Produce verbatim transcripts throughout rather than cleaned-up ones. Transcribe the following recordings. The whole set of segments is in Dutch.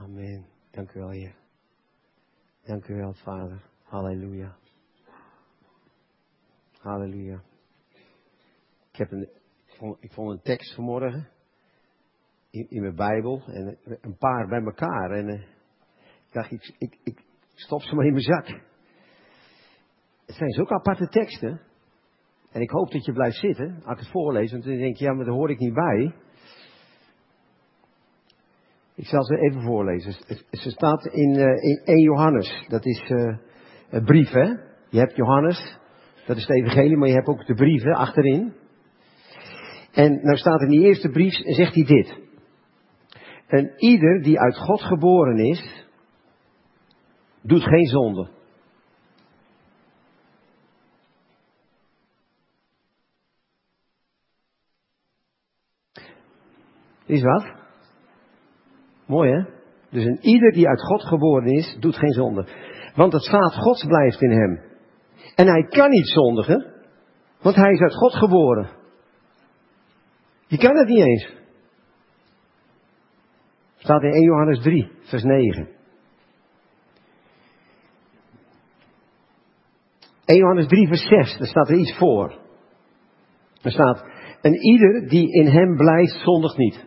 Amen. Dank u wel, Heer. Dank u wel, Vader. Halleluja. Halleluja. Ik heb een, ik vond een tekst vanmorgen in, in mijn Bijbel en een paar bij elkaar. En uh, ik dacht, ik, ik, ik stop ze maar in mijn zak. Het zijn zulke aparte teksten. En ik hoop dat je blijft zitten als ik het voorlees. Want dan denk je, ja, maar daar hoor ik niet bij. Ik zal ze even voorlezen. Ze staat in, uh, in Eerste Johannes. Dat is uh, een brief, hè. Je hebt Johannes. Dat is het evangelie, maar je hebt ook de brieven achterin. En nou staat in die eerste brief, zegt hij dit. En ieder die uit God geboren is, doet geen zonde. Is wat? Mooi, hè? Dus een ieder die uit God geboren is, doet geen zonde. Want het zaad Gods blijft in hem. En hij kan niet zondigen, want hij is uit God geboren. Je kan het niet eens. Staat in Eerste Johannes drie, vers negen. Eerste Johannes drie, vers zes, daar staat er iets voor. Er staat, en ieder die in hem blijft, zondigt niet.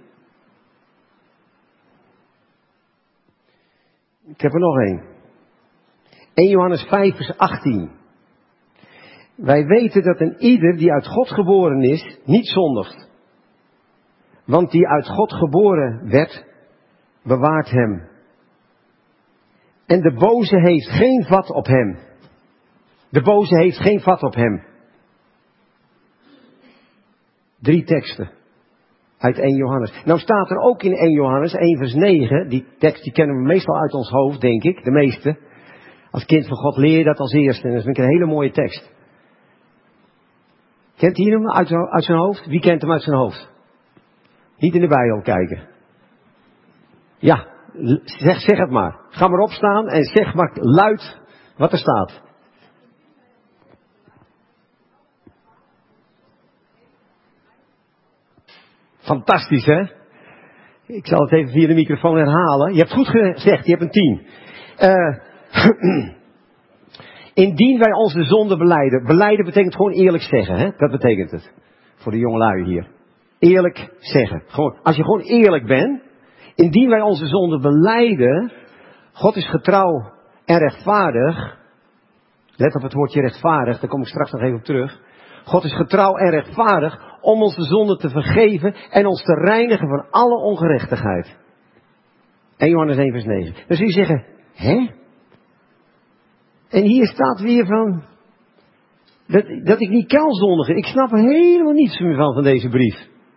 Ik heb er nog één. Eerste Johannes vijf, vers achttien. Wij weten dat een ieder die uit God geboren is, niet zondigt. Want die uit God geboren werd, bewaart hem. En de boze heeft geen vat op hem. De boze heeft geen vat op hem. Drie teksten uit Eerste Johannes. Nou staat er ook in Eerste Johannes één vers negen. Die tekst die kennen we meestal uit ons hoofd, denk ik. De meeste. Als kind van God leer je dat als eerste. En dat vind ik een hele mooie tekst. Kent hij hem uit, uit zijn hoofd? Wie kent hem uit zijn hoofd? Niet in de Bijbel kijken. Ja, zeg, zeg het maar. Ga maar opstaan en zeg maar luid wat er staat. Fantastisch, hè? Ik zal het even via de microfoon herhalen. Je hebt goed gezegd, je hebt een tien. Uh, Indien wij onze zonde belijden. Belijden betekent gewoon eerlijk zeggen, hè? Dat betekent het. Voor de jongelui hier. Eerlijk zeggen. Gewoon, als je gewoon eerlijk bent. Indien wij onze zonde belijden. God is getrouw en rechtvaardig. Let op het woordje rechtvaardig, daar kom ik straks nog even op terug. God is getrouw en rechtvaardig om ons de zonde te vergeven en ons te reinigen van alle ongerechtigheid. Eerste Johannes één vers negen. Dan zul je zeggen, hè? En hier staat weer van, dat, dat ik niet kan zondigen. Ik snap er helemaal niets meer van, van deze brief.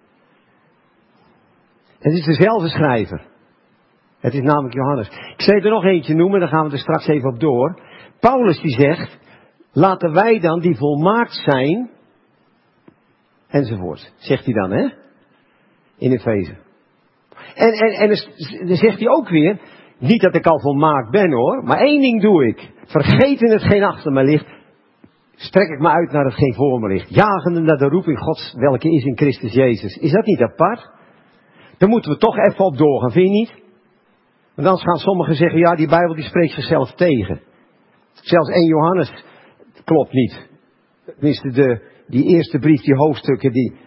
Het is dezelfde schrijver. Het is namelijk Johannes. Ik zal er nog eentje noemen, daar gaan we er straks even op door. Paulus die zegt, laten wij dan die volmaakt zijn, enzovoort. Zegt hij dan, hè? In Efeze. En, en, en dan zegt hij ook weer, niet dat ik al volmaakt ben hoor, maar één ding doe ik. Vergeten hetgeen achter me ligt, strek ik me uit naar hetgeen voor me ligt. Jagende naar de roeping Gods, welke is in Christus Jezus. Is dat niet apart? Daar moeten we toch even op doorgaan, vind je niet? Want anders gaan sommigen zeggen, ja, die Bijbel die spreekt zichzelf tegen. Zelfs Eerste Johannes klopt niet. Tenminste, de, die eerste brief, die hoofdstukken, die...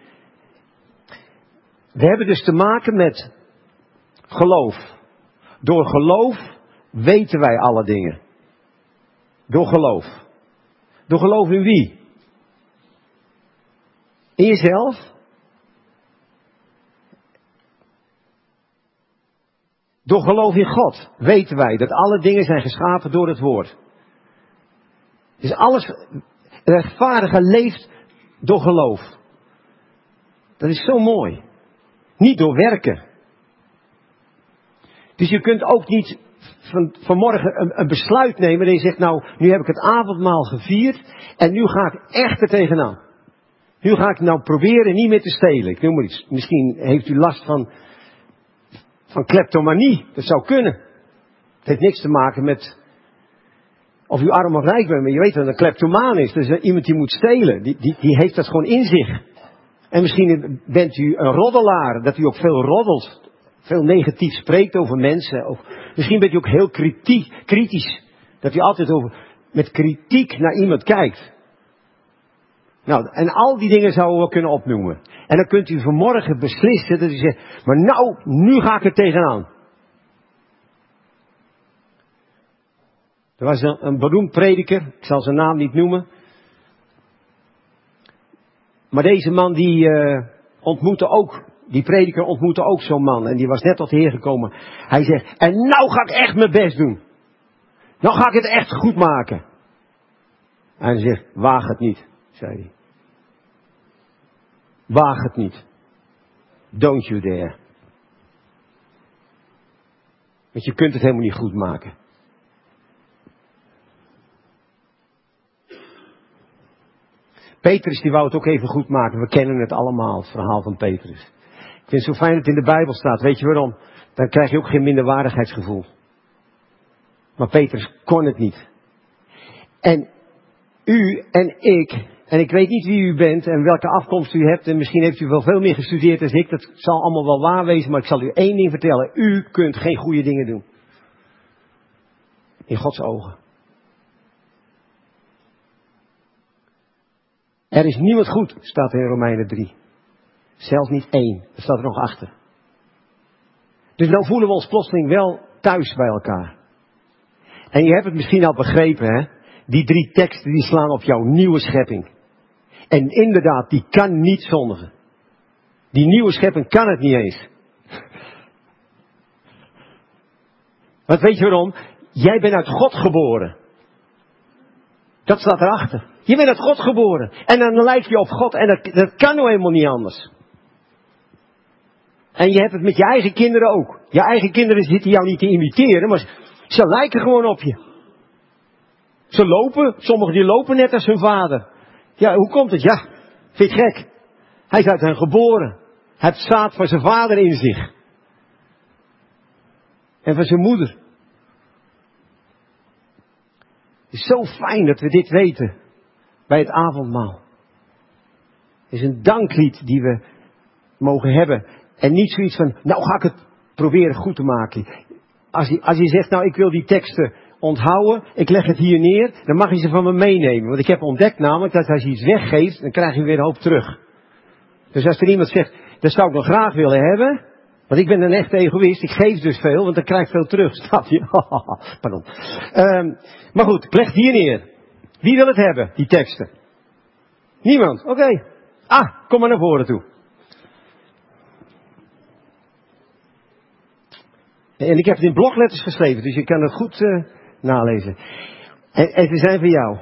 We hebben dus te maken met geloof. Door geloof weten wij alle dingen. Door geloof. Door geloof in wie? In jezelf? Door geloof in God weten wij dat alle dingen zijn geschapen door het woord. Dus alles rechtvaardige leeft door geloof. Dat is zo mooi. Niet door werken. Dus je kunt ook niet van, vanmorgen een, een besluit nemen en je zegt, nou, nu heb ik het avondmaal gevierd en nu ga ik echt er tegenaan. Nu ga ik nou proberen niet meer te stelen. Ik noem maar iets. Misschien heeft u last van, van kleptomanie. Dat zou kunnen. Het heeft niks te maken met of u arm of rijk bent, maar je weet wat een kleptomaan is. Dus iemand die moet stelen. Die, die, die heeft dat gewoon in zich. En misschien bent u een roddelaar, dat u ook veel roddelt. Veel negatief spreekt over mensen. Of Misschien bent u ook heel kritiek, kritisch. Dat u altijd over, met kritiek naar iemand kijkt. Nou, en al die dingen zouden we wel kunnen opnoemen. En dan kunt u vanmorgen beslissen dat u zegt, maar nou, nu ga ik er tegenaan. Er was een, een beroemd prediker, ik zal zijn naam niet noemen. Maar deze man die uh, ontmoette ook, die prediker ontmoette ook zo'n man. En die was net tot de Heer gekomen. Hij zegt, en nou ga ik echt mijn best doen. Nou ga ik het echt goed maken. En hij zegt, waag het niet, zei hij. Waag het niet. Don't you dare. Want je kunt het helemaal niet goed maken. Petrus die wou het ook even goed maken. We kennen het allemaal, het verhaal van Petrus. Ik vind het zo fijn dat het in de Bijbel staat. Weet je waarom? Dan krijg je ook geen minderwaardigheidsgevoel. Maar Petrus kon het niet. En u en ik, en ik weet niet wie u bent en welke afkomst u hebt. En misschien heeft u wel veel meer gestudeerd dan ik. Dat zal allemaal wel waar wezen, maar ik zal u één ding vertellen. U kunt geen goede dingen doen. In Gods ogen. Er is niemand goed, staat er in Romeinen drie. Zelfs niet één. Dat staat er nog achter. Dus nou voelen we ons plotseling wel thuis bij elkaar. En je hebt het misschien al begrepen, hè. Die drie teksten die slaan op jouw nieuwe schepping. En inderdaad, die kan niet zondigen. Die nieuwe schepping kan het niet eens. Want weet je waarom? Jij bent uit God geboren. Dat staat erachter. Je bent uit God geboren. En dan lijk je op God. En dat, dat kan nou helemaal niet anders. En je hebt het met je eigen kinderen ook. Je eigen kinderen zitten jou niet te imiteren. Maar ze lijken gewoon op je. Ze lopen. Sommigen die lopen net als hun vader. Ja, hoe komt het? Ja, vind je het gek? Hij is uit hen geboren. Hij heeft zaad van zijn vader in zich. En van zijn moeder. Het is zo fijn dat we dit weten. Bij het avondmaal. Het is een danklied die we mogen hebben. En niet zoiets van, nou ga ik het proberen goed te maken. Als je, als je zegt, nou ik wil die teksten onthouden. Ik leg het hier neer. Dan mag je ze van me meenemen. Want ik heb ontdekt namelijk dat als je iets weggeeft. Dan krijg je weer een hoop terug. Dus als er iemand zegt, dat zou ik nog graag willen hebben. Want ik ben een echte egoïst. Ik geef dus veel. Want dan krijg ik veel terug. Snap je? Pardon. Um, maar goed, ik leg het hier neer. Wie wil het hebben, die teksten? Niemand? Oké. Okay. Ah, kom maar naar voren toe. En ik heb het in blogletters geschreven, dus je kan het goed uh, nalezen. En, en ze zijn voor jou.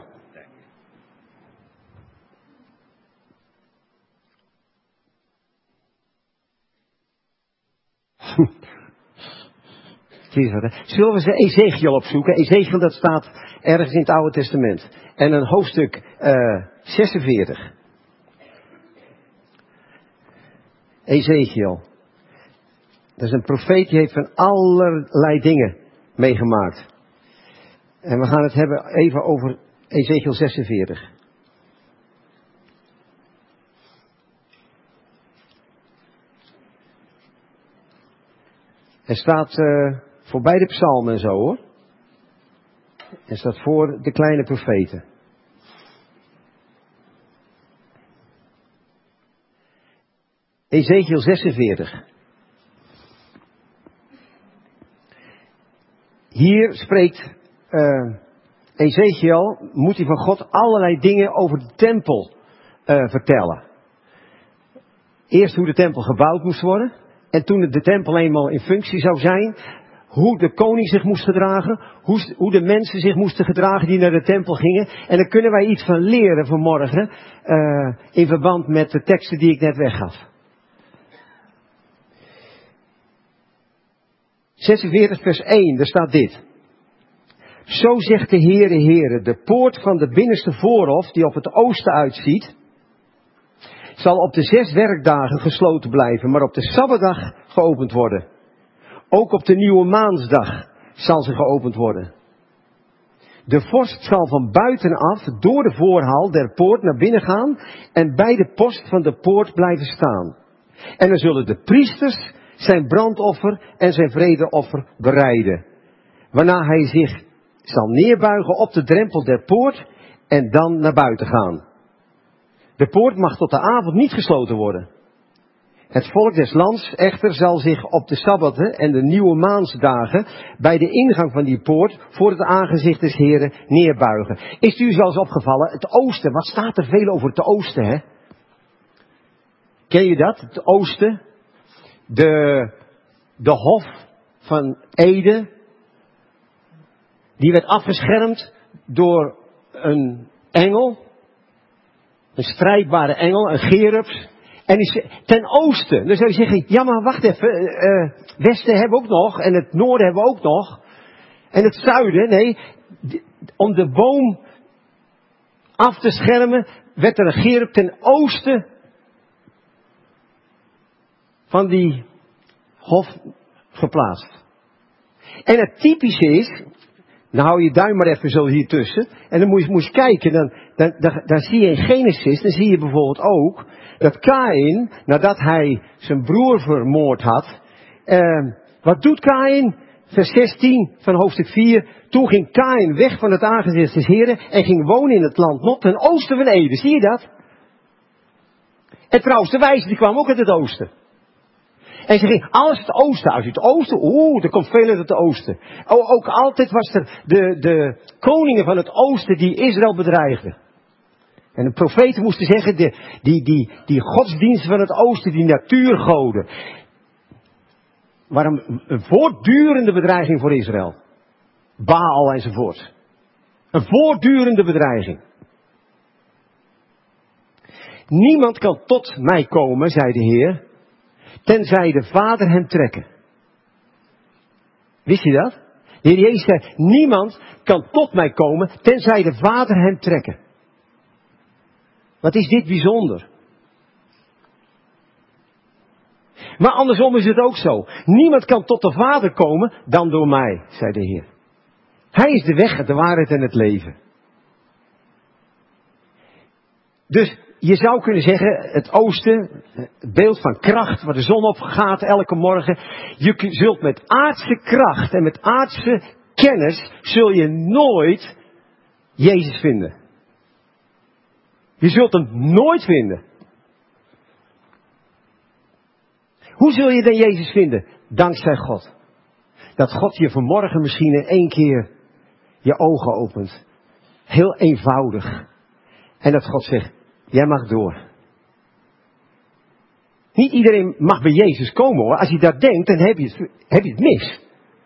Zullen we ze Ezekiel opzoeken? Ezekiel, dat staat ergens in het Oude Testament. En een hoofdstuk uh, zesenveertig. Ezekiel. Dat is een profeet die heeft van allerlei dingen meegemaakt. En we gaan het hebben even over Ezekiel zesenveertig. Er staat uh, voor beide psalmen en zo hoor. Er staat voor de kleine profeten. Ezekiel zesenveertig. Hier spreekt uh, Ezekiel, moet hij van God allerlei dingen over de tempel uh, vertellen. Eerst hoe de tempel gebouwd moest worden. En toen de tempel eenmaal in functie zou zijn, hoe de koning zich moest gedragen, hoe, hoe de mensen zich moesten gedragen die naar de tempel gingen. En daar kunnen wij iets van leren vanmorgen, uh, in verband met de teksten die ik net weggaf. zesenveertig vers één, daar staat dit. Zo zegt de Heere, Heere, de poort van de binnenste voorhof, die op het oosten uitziet, zal op de zes werkdagen gesloten blijven, maar op de Sabbatdag geopend worden. Ook op de nieuwe maansdag zal ze geopend worden. De vorst zal van buitenaf door de voorhal der poort naar binnen gaan en bij de post van de poort blijven staan. En dan zullen de priesters zijn brandoffer en zijn vredeoffer bereiden. Waarna hij zich zal neerbuigen op de drempel der poort en dan naar buiten gaan. De poort mag tot de avond niet gesloten worden. Het volk des lands echter zal zich op de sabbatten en de nieuwe maansdagen bij de ingang van die poort voor het aangezicht des Heren neerbuigen. Is het u zelfs opgevallen? Het oosten, wat staat er veel over het oosten, hè? Ken je dat? Het oosten? De, de hof van Eden. Die werd afgeschermd door een engel. Een strijdbare engel, een cherubs. En is ten oosten. Dan zou je zeggen, ja maar wacht even. Uh, westen hebben we ook nog. En het noorden hebben we ook nog. En het zuiden, nee. Om de boom af te schermen werd er een cherub ten oosten van die hof geplaatst. En het typische is, dan hou je duim maar even zo hier tussen. En dan moet je, moet je kijken, dan, dan, dan, dan zie je in Genesis, dan zie je bijvoorbeeld ook dat Kaïn, nadat hij zijn broer vermoord had, eh, wat doet Kaïn? Vers zestien van hoofdstuk vier. Toen ging Kaïn weg van het aangezicht des Heren en ging wonen in het land Nod ten oosten van Eden. Zie je dat? En trouwens, de wijze die kwam ook uit het oosten. En ze ging alles het oosten uit. Het oosten, oeh, er komt veel uit het oosten. O, ook altijd was er de, de koningen van het oosten die Israël bedreigden. En de profeten moesten zeggen, de, die, die, die godsdiensten van het oosten, die natuurgoden, waren een, een voortdurende bedreiging voor Israël. Baal enzovoort. Een voortdurende bedreiging. Niemand kan tot mij komen, zei de Heer, tenzij de Vader hem trekken. Wist je dat? De Heer Jezus zei, niemand kan tot mij komen, tenzij de Vader hem trekken. Wat is dit bijzonder? Maar andersom is het ook zo. Niemand kan tot de Vader komen dan door mij, zei de Heer. Hij is de weg, de waarheid en het leven. Dus je zou kunnen zeggen, het oosten, het beeld van kracht, waar de zon op gaat elke morgen. Je zult met aardse kracht en met aardse kennis, zul je nooit Jezus vinden. Je zult hem nooit vinden. Hoe zul je dan Jezus vinden? Dankzij God. Dat God je vanmorgen misschien in één keer je ogen opent. Heel eenvoudig. En dat God zegt, jij mag door. Niet iedereen mag bij Jezus komen hoor. Als je dat denkt, dan heb je het, heb je het mis.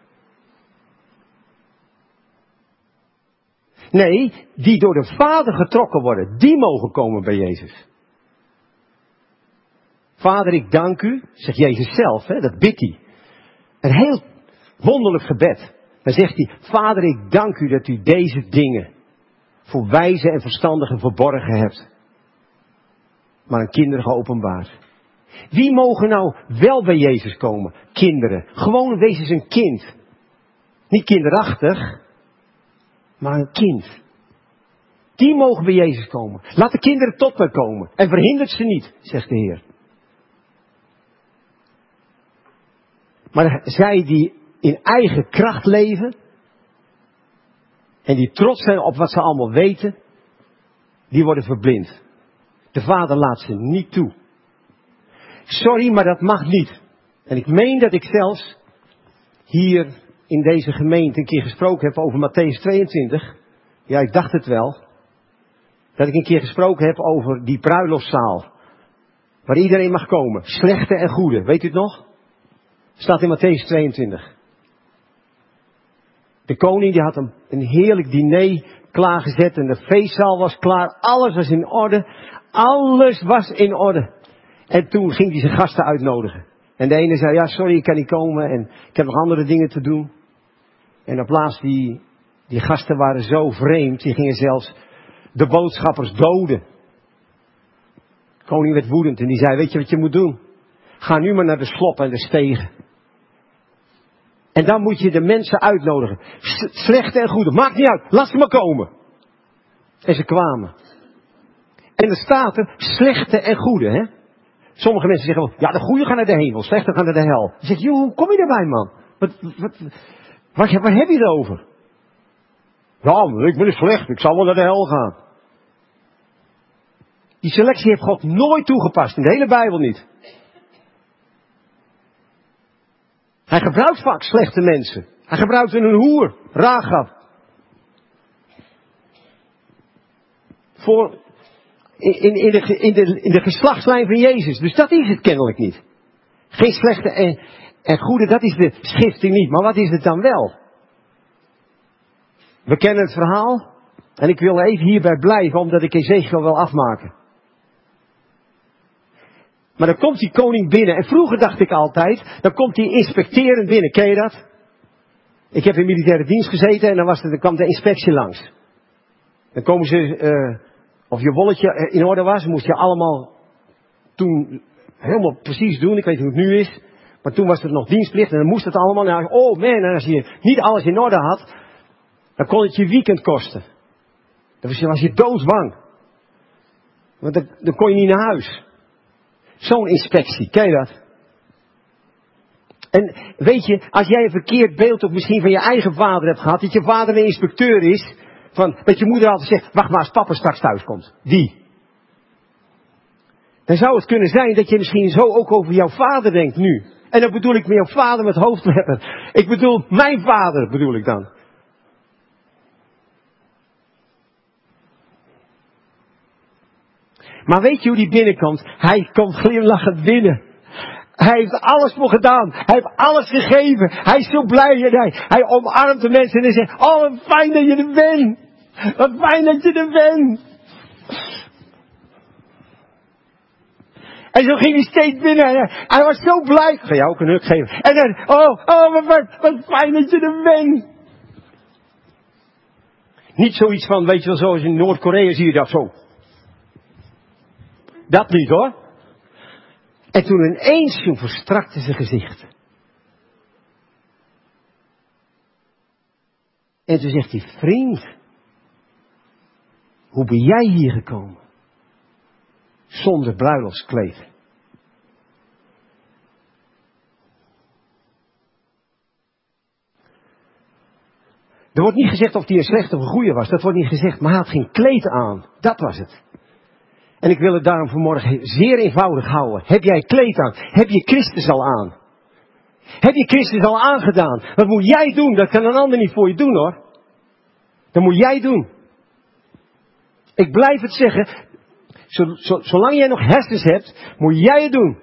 Nee, die door de Vader getrokken worden, die mogen komen bij Jezus. Vader, ik dank u, zegt Jezus zelf, hè, dat bidt hij. Een heel wonderlijk gebed. Dan zegt hij, Vader, ik dank u dat u deze dingen voor wijze en verstandigen verborgen hebt. Maar aan kinderen geopenbaard. Wie mogen nou wel bij Jezus komen? Kinderen. Gewoon wees eens een kind. Niet kinderachtig, maar een kind. Die mogen bij Jezus komen. Laat de kinderen tot mij komen. En verhindert ze niet, zegt de Heer. Maar zij die in eigen kracht leven. En die trots zijn op wat ze allemaal weten. Die worden verblind. De Vader laat ze niet toe. Sorry, maar dat mag niet. En ik meen dat ik zelfs hier in deze gemeente een keer gesproken heb over Mattheüs tweeëntwintig. Ja, ik dacht het wel. Dat ik een keer gesproken heb over die bruiloftszaal. Waar iedereen mag komen. Slechte en goede. Weet u het nog? Staat in Mattheüs tweeëntwintig. De koning die had een, een heerlijk diner klaargezet. En de feestzaal was klaar. Alles was in orde. Alles was in orde. En toen ging hij zijn gasten uitnodigen. En de ene zei, ja sorry, ik kan niet komen. En ik heb nog andere dingen te doen. En op laatst, die, die gasten waren zo vreemd. Die gingen zelfs de boodschappers doden. De koning werd woedend en die zei, weet je wat je moet doen? Ga nu maar naar de slop en de stegen. En dan moet je de mensen uitnodigen. Slechte en goede, maakt niet uit, laat ze maar komen. En ze kwamen. En er staat er, slechte en goede, hè. Sommige mensen zeggen wel, ja de goede gaan naar de hemel, slechte gaan naar de hel. Je zegt, joh, hoe kom je daarbij man? Wat, wat, Waar, waar heb je het over? Ja, ik ben slecht, ik zal wel naar de hel gaan. Die selectie heeft God nooit toegepast, in de hele Bijbel niet. Hij gebruikt vaak slechte mensen. Hij gebruikt een hoer, Rahab. Voor, in, in, de, in, de, in de geslachtslijn van Jezus. Dus dat is het kennelijk niet. Geen slechte en, en goede, dat is de schifting niet. Maar wat is het dan wel? We kennen het verhaal. En ik wil even hierbij blijven, omdat ik Ezekiel wil afmaken. Maar dan komt die koning binnen. En vroeger dacht ik altijd, dan komt hij inspecterend binnen. Ken je dat? Ik heb in militaire dienst gezeten en dan, was er, dan kwam de inspectie langs. Dan komen ze, uh, of je wolletje in orde was, moest je allemaal toen helemaal precies doen. Ik weet niet hoe het nu is. Maar toen was het nog dienstplicht en dan moest het allemaal. Nou, oh man, en als je niet alles in orde had, dan kon het je weekend kosten. Dan was je, was je doodsbang. Want dan, dan kon je niet naar huis. Zo'n inspectie, ken je dat? En weet je, als jij een verkeerd beeld ook misschien van je eigen vader hebt gehad, dat je vader een inspecteur is, van, dat je moeder altijd zegt, wacht maar als papa straks thuis komt. Die. Dan zou het kunnen zijn dat je misschien zo ook over jouw vader denkt nu. En dan bedoel ik met jouw vader met hoofdletter. Ik bedoel, mijn vader bedoel ik dan. Maar weet je hoe die binnenkomt? Hij komt glimlachend binnen. Hij heeft alles voor gedaan. Hij heeft alles gegeven. Hij is zo blij. En hij, hij omarmt de mensen en hij zegt, oh wat fijn dat je er bent. Wat fijn dat je er bent. En zo ging hij steeds binnen. En hij, hij was zo blij. Ik ga jou ook een huk geven. En dan, oh, oh wat, wat, wat fijn dat je er bent. Niet zoiets van, weet je wel, zoals in Noord-Korea zie je dat zo. Dat niet hoor. En toen ineens toen verstrakte zijn gezicht. En toen zegt hij, vriend, hoe ben jij hier gekomen? Zonder bruiloftskleed. Er wordt niet gezegd of hij een slechte of een goeie was. Dat wordt niet gezegd, maar hij had geen kleed aan. Dat was het. En ik wil het daarom vanmorgen zeer eenvoudig houden. Heb jij kleed aan? Heb je Christus al aan? Heb je Christus al aangedaan? Wat moet jij doen? Dat kan een ander niet voor je doen hoor. Dat moet jij doen. Ik blijf het zeggen. Zo, zo, zolang jij nog hersens hebt, moet jij het doen.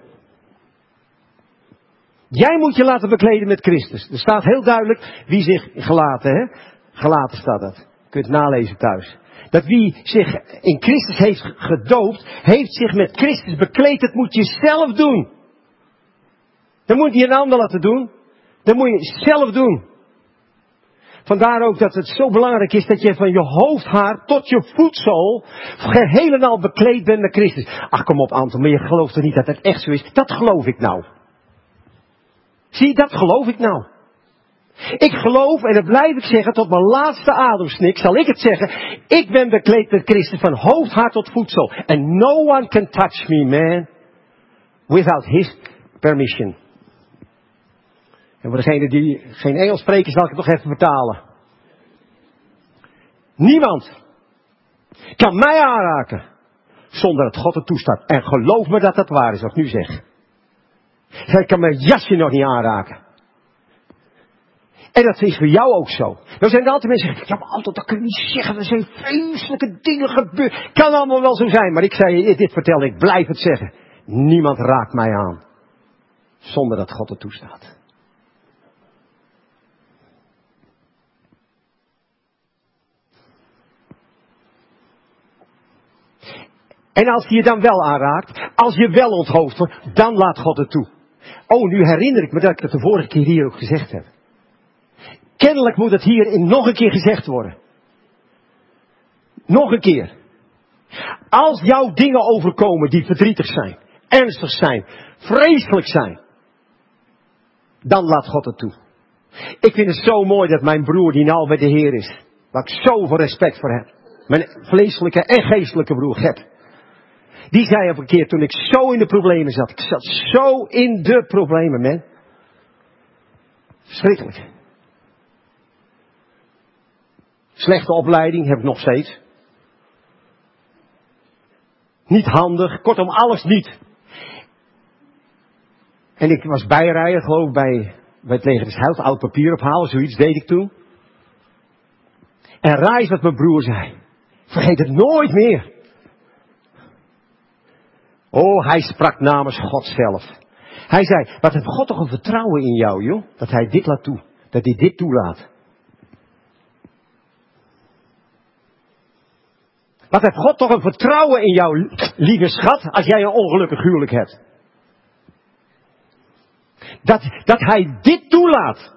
Jij moet je laten bekleden met Christus. Er staat heel duidelijk wie zich gelaten, hè? Gelaten staat dat. Kun je het nalezen thuis. Dat wie zich in Christus heeft gedoopt, heeft zich met Christus bekleed. Dat moet je zelf doen. Dat moet je een ander laten doen. Dat moet je zelf doen. Vandaar ook dat het zo belangrijk is dat je van je hoofdhaar tot je voetzool geheel en al bekleed bent met Christus. Ach kom op Anton, maar je gelooft toch niet dat het echt zo is? Dat geloof ik nou. Zie, dat geloof ik nou. Ik geloof, en dat blijf ik zeggen, tot mijn laatste ademsnik zal ik het zeggen. Ik ben bekleed met Christus van hoofdhaar tot voetzool. And no one can touch me, man, without his permission. En voor degenen die geen Engels spreken, zal ik het nog even vertalen. Niemand kan mij aanraken zonder dat God het toestaat. En geloof me dat dat waar is, wat ik nu zeg. Hij kan mijn jasje nog niet aanraken. En dat is voor jou ook zo. Dan zijn er altijd mensen die zeggen, ja maar Anton, dat kun je niet zeggen. Er zijn vreselijke dingen gebeurd. Kan allemaal wel zo zijn. Maar ik zei je dit vertellen, ik blijf het zeggen. Niemand raakt mij aan. Zonder dat God het toestaat. En als hij je dan wel aanraakt, als je wel onthoofd wordt, dan laat God het toe. Oh, nu herinner ik me dat ik het de vorige keer hier ook gezegd heb. Kennelijk moet het hier nog een keer gezegd worden. Nog een keer. Als jouw dingen overkomen die verdrietig zijn, ernstig zijn, vreselijk zijn, dan laat God het toe. Ik vind het zo mooi dat mijn broer die nou bij de Heer is, waar ik zoveel respect voor heb, mijn vleeselijke en geestelijke broer Gert, die zei op een keer toen ik zo in de problemen zat, ik zat zo in de problemen, man. Verschrikkelijk. Slechte opleiding, heb ik nog steeds. Niet handig, kortom alles niet. En ik was bijrijder, geloof ik, bij, bij het leger des Heils, oud papier ophalen, zoiets deed ik toen. En raai wat mijn broer zei. Vergeet het nooit meer. Oh, hij sprak namens God zelf. Hij zei, wat heeft God toch een vertrouwen in jou, joh? Dat hij dit laat toe. Dat hij dit toelaat. Wat heeft God toch een vertrouwen in jou, lieve schat, als jij een ongelukkig huwelijk hebt. Dat, dat hij dit toelaat.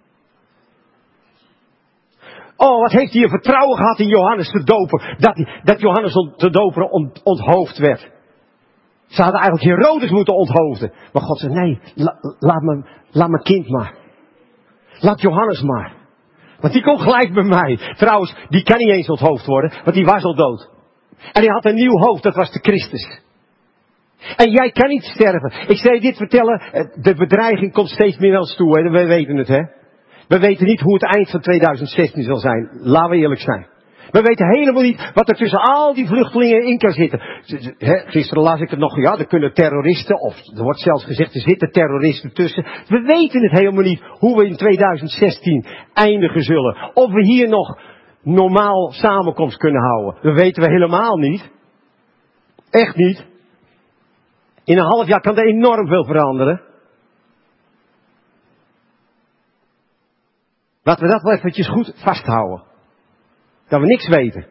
Oh, wat heeft hij een vertrouwen gehad in Johannes de Doper. Dat, dat Johannes de Doper ont, onthoofd werd. Ze hadden eigenlijk Herodes moeten onthoofden. Maar God zei, nee, la, laat, me, laat mijn kind maar. Laat Johannes maar. Want die komt gelijk bij mij. Trouwens, die kan niet eens onthoofd worden, want die was al dood. En hij had een nieuw hoofd, dat was de Christus. En jij kan niet sterven. Ik zal je dit vertellen, de bedreiging komt steeds meer naar ons toe. Hè? We weten het, hè. We weten niet hoe het eind van tweeduizend zestien zal zijn. Laten we eerlijk zijn. We weten helemaal niet wat er tussen al die vluchtelingen in kan zitten. Gisteren las ik het nog, ja, er kunnen terroristen, of er wordt zelfs gezegd, er zitten terroristen tussen. We weten het helemaal niet hoe we in tweeduizend zestien eindigen zullen. Of we hier nog normaal samenkomst kunnen houden. Dat weten we helemaal niet. Echt niet. In een half jaar kan er enorm veel veranderen. Laten we dat wel eventjes goed vasthouden. Dat we niks weten.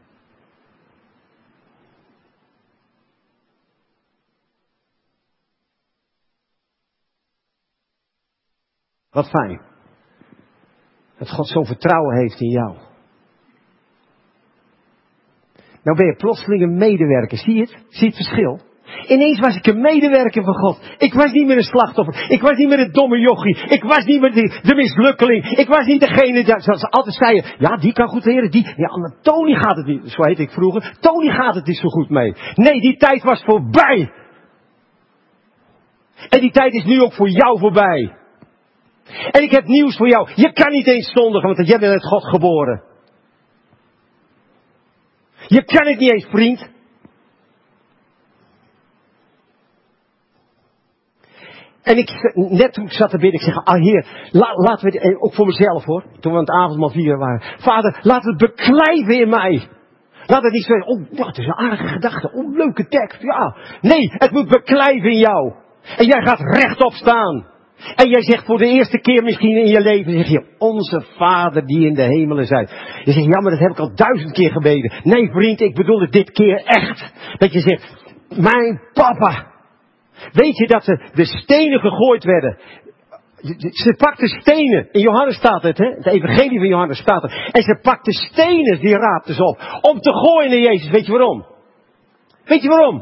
Wat fijn. Dat God zo'n vertrouwen heeft in jou. Nou ben je plotseling een medewerker. Zie je het? Zie je het verschil? Ineens was ik een medewerker van God. Ik was niet meer een slachtoffer. Ik was niet meer een domme jochie. Ik was niet meer de, de mislukkeling. Ik was niet degene die, zoals ze altijd zeiden, ja, die kan goed leren, die. Ja, maar Tony gaat het niet, zo heette ik vroeger. Tony gaat het niet zo goed mee. Nee, die tijd was voorbij. En die tijd is nu ook voor jou voorbij. En ik heb nieuws voor jou. Je kan niet eens zondigen, want jij bent uit God geboren. Je kan het niet eens, vriend. En ik, net toen ik zat te bidden, ik zeg, ah Heer, la, laten we, ook voor mezelf hoor, toen we aan het avondmaal vieren waren. Vader, laat het beklijven in mij. Laat het niet zo, oh, ja, het is een aardige gedachte, oh, leuke tekst, ja. Nee, het moet beklijven in jou. En jij gaat rechtop staan. En jij zegt voor de eerste keer misschien in je leven, zeg je, onze Vader die in de hemelen zijt. Je zegt, ja, maar dat heb ik al duizend keer gebeden. Nee, vriend, ik bedoel het dit keer echt. Dat je zegt, mijn papa. Weet je dat de, de stenen gegooid werden? Ze pakten stenen. In Johannes staat het, hè? Het evangelie van Johannes staat het. En ze pakten stenen, die raapten ze op. Om te gooien naar Jezus. Weet je waarom? Weet je waarom?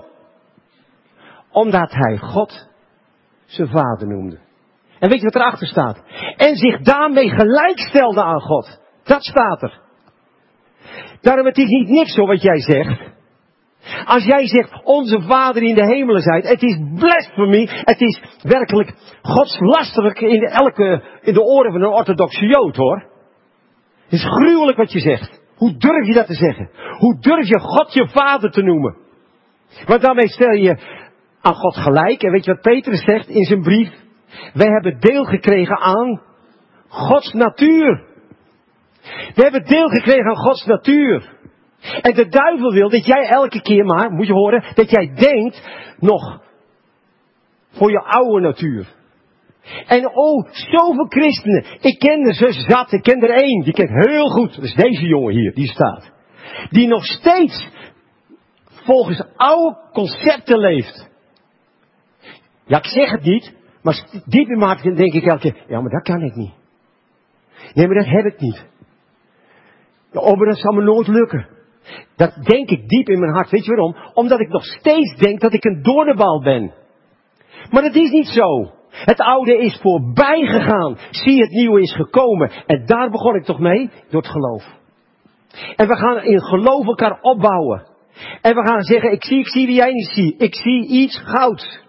Omdat hij God zijn vader noemde. En weet je wat erachter staat? En zich daarmee gelijkstelde aan God. Dat staat er. Daarom, het is niet niks zo wat jij zegt. Als jij zegt, onze Vader in de hemelen zijt, het is blasphemy, het is werkelijk godslasterlijk in de, elke, in de oren van een orthodoxe Jood, hoor. Het is gruwelijk wat je zegt. Hoe durf je dat te zeggen? Hoe durf je God je Vader te noemen? Want daarmee stel je aan God gelijk. En weet je wat Petrus zegt in zijn brief? Wij hebben deel gekregen aan Gods natuur. We hebben deel gekregen aan Gods natuur. En de duivel wil dat jij elke keer maar, moet je horen, dat jij denkt nog voor je oude natuur. En oh, zoveel christenen. Ik ken er zo zat, ik ken er één, die kent heel goed. Dat is deze jongen hier, die staat. Die nog steeds volgens oude concepten leeft. Ja, ik zeg het niet, maar diep in mijn hart denk ik elke keer, ja, maar dat kan ik niet. Nee, maar dat heb ik niet. Ja, oh, maar dat zal me nooit lukken. Dat denk ik diep in mijn hart. Weet je waarom? Omdat ik nog steeds denk dat ik een doornbal ben. Maar dat is niet zo. Het oude is voorbij gegaan. Zie, het nieuwe is gekomen. En daar begon ik toch mee? Door het geloof. En we gaan in geloof elkaar opbouwen. En we gaan zeggen, ik zie, ik zie wie jij niet ziet. Ik zie iets gouds.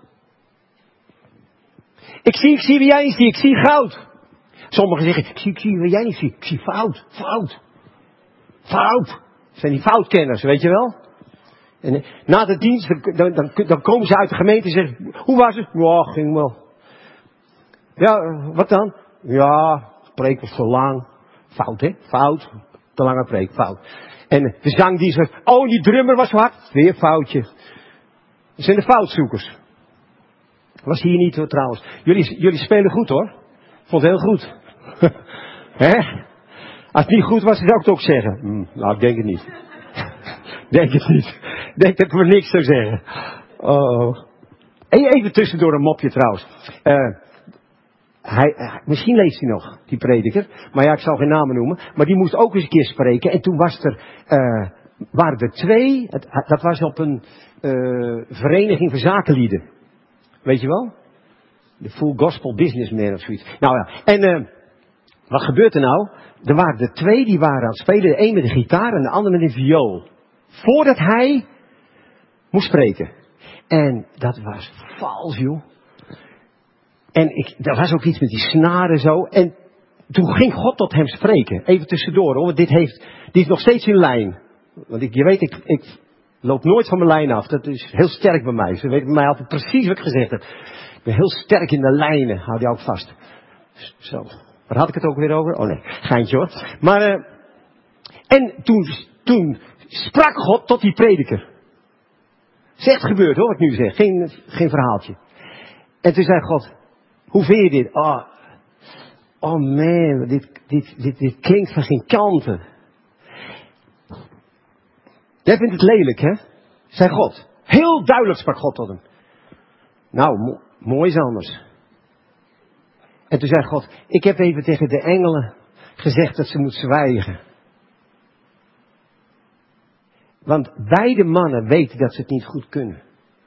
Ik zie, ik zie wie jij niet ziet. Ik zie goud. Sommigen zeggen, ik zie, ik zie wie jij niet ziet. Ik zie fout, fout. Fout. Dat zijn die foutkenners, weet je wel. En na de dienst, dan, dan, dan komen ze uit de gemeente en zeggen, hoe was het? Ja, ging wel. Ja, wat dan? Ja, preek was te lang. Fout, hè? Fout. Te lange preek, fout. En de zang die zegt, oh, die drummer was hard. Weer foutje. Dat zijn de foutzoekers. Was hier niet hoor, trouwens. Jullie, jullie spelen goed hoor. Vond het heel goed. Hè? Als het niet goed was, zou ik het ook zeggen. Hm, nou, ik denk het niet. Denk het niet. Denk dat ik me niks zou zeggen. Oh. Even tussendoor een mopje trouwens. Uh, hij, uh, misschien leest hij nog, die prediker. Maar ja, ik zal geen namen noemen. Maar die moest ook eens een keer spreken. En toen was er, uh, waren er twee. Het, dat was op een uh, vereniging voor zakenlieden. Weet je wel? De Full Gospel Businessman of zoiets. Nou ja, en uh, wat gebeurt er nou? Er waren er twee die waren aan het spelen. De een met de gitaar en de ander met een viool. Voordat hij moest spreken. En dat was vals, joh. En ik, er was ook iets met die snaren zo. En toen ging God tot hem spreken. Even tussendoor, hoor. Want dit heeft, dit is nog steeds in lijn. Want ik, je weet, ik, ik loop nooit van mijn lijn af. Dat is heel sterk bij mij. Ze weten bij mij altijd precies wat ik gezegd heb. Ik ben heel sterk in de lijnen. Hou die ook vast. Zo. Waar had ik het ook weer over? Oh nee, geintje hoor. Maar, uh, en toen, toen sprak God tot die prediker. Het is echt gebeurd hoor, wat ik nu zeg. Geen, geen verhaaltje. En toen zei God, hoe vind je dit? Oh, oh man, dit, dit, dit, dit klinkt van geen kanten. Jij vindt het lelijk, hè? Zei God. Heel duidelijk sprak God tot hem. Nou, mo- mooi is anders. En toen zei God, ik heb even tegen de engelen gezegd dat ze moet zwijgen. Want beide mannen weten dat ze het niet goed kunnen.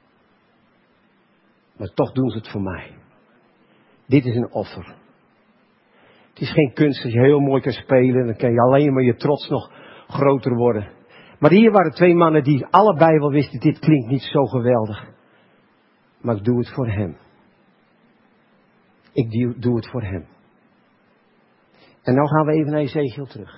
Maar toch doen ze het voor mij. Dit is een offer. Het is geen kunst dat je heel mooi kan spelen. Dan kan je alleen maar je trots nog groter worden. Maar hier waren twee mannen die allebei wel wisten, dit klinkt niet zo geweldig. Maar ik doe het voor hem. Ik doe het voor hem. En nou gaan we even naar Ezechiel terug.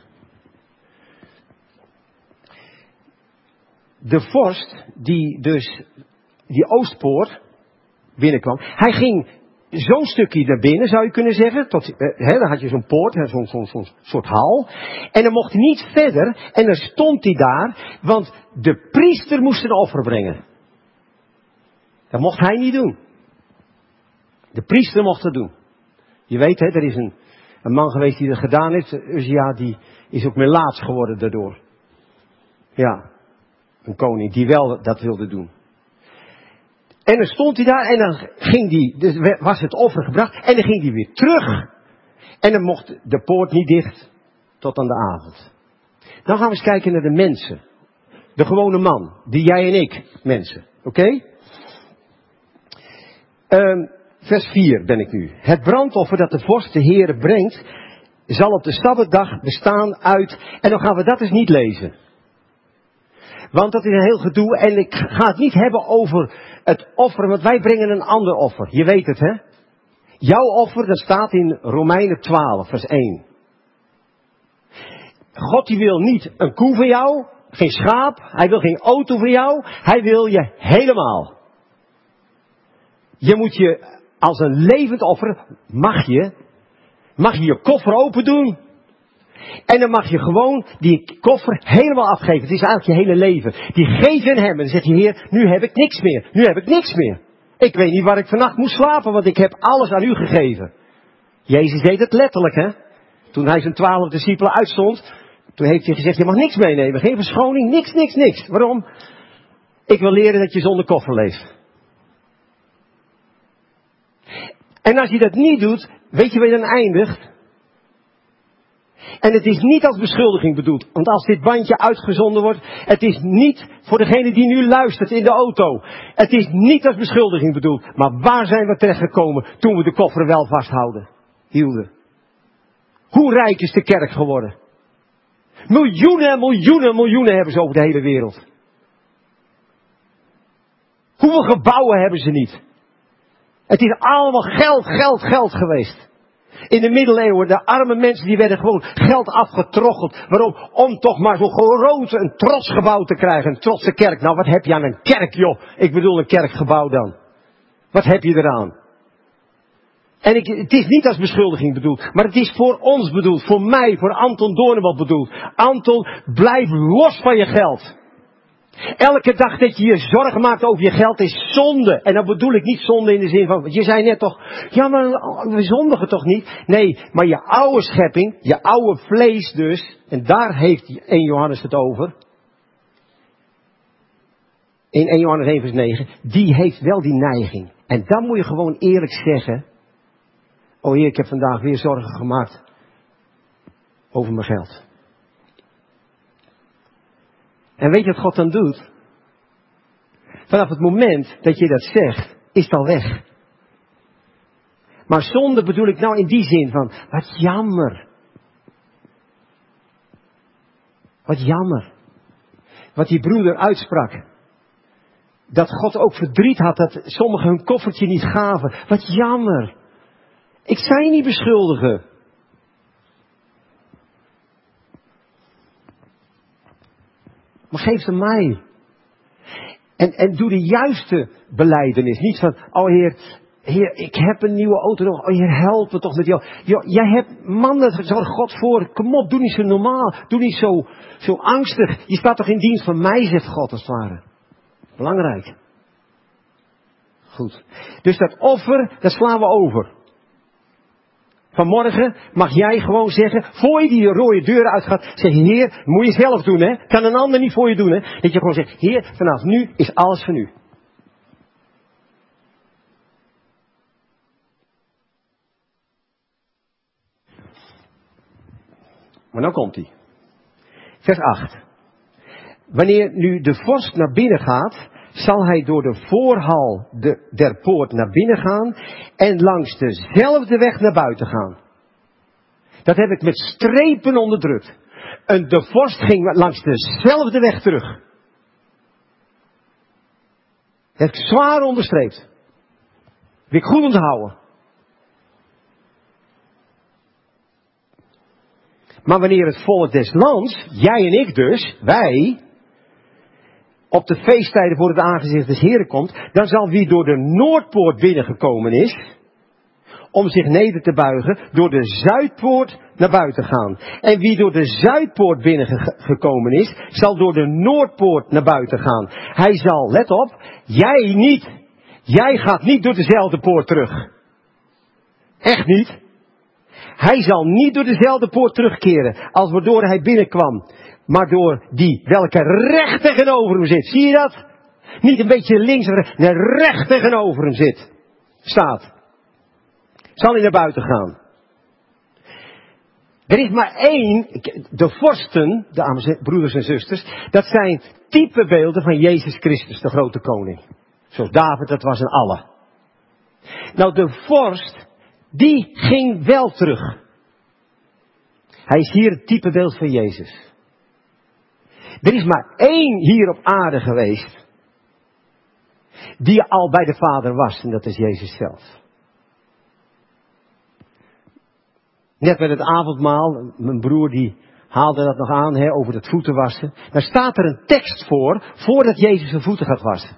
De vorst die dus die Oostpoort binnenkwam. Hij ging zo'n stukje naar binnen zou je kunnen zeggen. Tot, uh, hè, dan had je zo'n poort, zo'n zo, zo, soort hal. En dan mocht hij niet verder. En dan stond hij daar. Want de priester moest een offer brengen. Dat mocht hij niet doen. De priester mocht dat doen. Je weet hè, er is een, een man geweest die dat gedaan heeft. Uzia die is ook melaats geworden daardoor. Ja. Een koning die wel dat wilde doen. En dan stond hij daar en dan ging die, dus was het offer gebracht en dan ging hij weer terug. En dan mocht de poort niet dicht tot aan de avond. Nou gaan we eens kijken naar de mensen. De gewone man, die jij en ik mensen. Oké? Okay? Um, vers vier ben ik nu. Het brandoffer dat de vorst de Heere brengt, zal op de Sabbatdag bestaan uit, en dan gaan we dat eens niet lezen. Want dat is een heel gedoe en ik ga het niet hebben over het offer, want wij brengen een ander offer. Je weet het hè. Jouw offer, dat staat in Romeinen twaalf vers één. God die wil niet een koe voor jou, geen schaap, hij wil geen auto voor jou, hij wil je helemaal. Je moet je als een levend offer, mag je, mag je je koffer open doen. En dan mag je gewoon die koffer helemaal afgeven. Het is eigenlijk je hele leven. Die geef je aan hem. En dan zegt je Heer, nu heb ik niks meer. Nu heb ik niks meer. Ik weet niet waar ik vannacht moest slapen, want ik heb alles aan u gegeven. Jezus deed het letterlijk, hè. Toen hij zijn twaalf discipelen uitstond, toen heeft hij gezegd, je mag niks meenemen. Geen verschoning, niks, niks, niks. Waarom? Ik wil leren dat je zonder koffer leeft. En als je dat niet doet, weet je waar je dan eindigt? En het is niet als beschuldiging bedoeld. Want als dit bandje uitgezonden wordt, het is niet voor degene die nu luistert in de auto. Het is niet als beschuldiging bedoeld. Maar waar zijn we terechtgekomen toen we de koffer wel vasthouden, hielden? Hoe rijk is de kerk geworden? Miljoenen en miljoenen en miljoenen hebben ze over de hele wereld. Hoeveel gebouwen hebben ze niet? Het is allemaal geld, geld, geld geweest. In de middeleeuwen, de arme mensen die werden gewoon geld afgetroggeld. Waarom? Om toch maar zo'n groot, een trots gebouw te krijgen. Een trotse kerk. Nou, wat heb je aan een kerk, joh? Ik bedoel een kerkgebouw dan. Wat heb je eraan? En ik, het is niet als beschuldiging bedoeld. Maar het is voor ons bedoeld. Voor mij, voor Anton Doornenwald bedoeld. Anton, blijf los van je geld. Elke dag dat je je zorgen maakt over je geld is zonde. En dan bedoel ik niet zonde in de zin van, je zei net toch, ja maar we zondigen toch niet? Nee, maar je oude schepping, je oude vlees dus, en daar heeft één Johannes het over. In één Johannes één vers negen, die heeft wel die neiging. En dan moet je gewoon eerlijk zeggen, oh Heer, ik heb vandaag weer zorgen gemaakt over mijn geld. En weet je wat God dan doet? Vanaf het moment dat je dat zegt, is het al weg. Maar zonde bedoel ik nou in die zin van, wat jammer. Wat jammer. Wat die broeder uitsprak. Dat God ook verdriet had dat sommigen hun koffertje niet gaven. Wat jammer. Ik zou je niet beschuldigen. Maar geef ze mij. En, en doe de juiste belijdenis. Niet van, oh Heer, Heer, ik heb een nieuwe auto nog. Oh Heer, help me toch met jou. Jo, jij hebt, man, dat zorgt God voor. Kom op, doe niet zo normaal. Doe niet zo, zo angstig. Je staat toch in dienst van mij, zegt God als het ware. Belangrijk. Goed. Dus dat offer, dat slaan we over. Vanmorgen mag jij gewoon zeggen, voor je die rode deuren uitgaat, zeg Heer, moet je zelf doen, hè. Kan een ander niet voor je doen, hè. Dat je gewoon zegt, Heer, vanaf nu is alles van u. Maar nou komt hij. Vers acht. Wanneer nu de vorst naar binnen gaat, zal hij door de voorhal de, der poort naar binnen gaan en langs dezelfde weg naar buiten gaan. Dat heb ik met strepen onderdrukt. En de vorst ging langs dezelfde weg terug. Dat heb ik zwaar onderstreept. Wil ik goed onthouden. Maar wanneer het volk des lands, jij en ik dus, wij, op de feesttijden voor het aangezicht des Heren komt, dan zal wie door de Noordpoort binnengekomen is, om zich neder te buigen, door de Zuidpoort naar buiten gaan. En wie door de Zuidpoort binnengekomen is, zal door de Noordpoort naar buiten gaan. Hij zal, let op, jij niet. Jij gaat niet door dezelfde poort terug. Echt niet. Hij zal niet door dezelfde poort terugkeren, als waardoor hij binnenkwam. Maar door die, welke recht tegenover hem zit. Zie je dat? Niet een beetje links, maar recht tegenover hem zit. Staat. Zal hij naar buiten gaan. Er is maar één, de vorsten, de broeders en zusters, dat zijn typebeelden van Jezus Christus, de grote koning. Zoals David dat was en alle. Nou, de vorst, die ging wel terug. Hij is hier het typebeeld van Jezus. Er is maar één hier op aarde geweest, die al bij de Vader was, en dat is Jezus zelf. Net met het avondmaal, mijn broer die haalde dat nog aan, hè, over het voeten wassen. Daar staat er een tekst voor, voordat Jezus zijn voeten gaat wassen.